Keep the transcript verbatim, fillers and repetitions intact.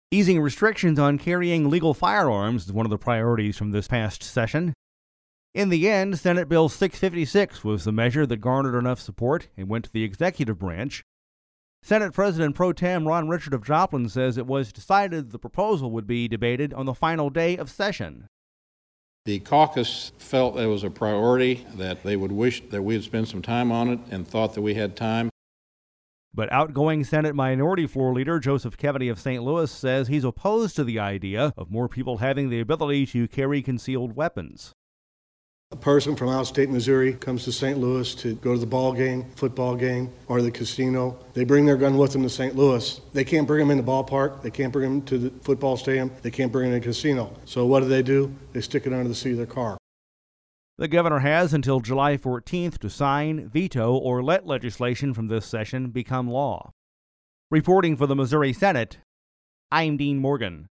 Easing restrictions on carrying legal firearms is one of the priorities from this past session. In the end, Senate Bill six fifty-six was the measure that garnered enough support and went to the executive branch. Senate President Pro Tem Ron Richard of Joplin says it was decided the proposal would be debated on the final day of session. The caucus felt it was a priority, that they would wish that we had spent some time on it and thought that we had time. But outgoing Senate Minority Floor Leader Joseph Kevedy of Saint Louis says he's opposed to the idea of more people having the ability to carry concealed weapons. A person from out of state Missouri comes to Saint Louis to go to the ball game, football game, or the casino. They bring their gun with them to Saint Louis. They can't bring them in the ballpark. They can't bring them to the football stadium. They can't bring them in the casino. So what do they do? They stick it under the seat of their car. The governor has until July fourteenth to sign, veto, or let legislation from this session become law. Reporting for the Missouri Senate, I'm Dean Morgan.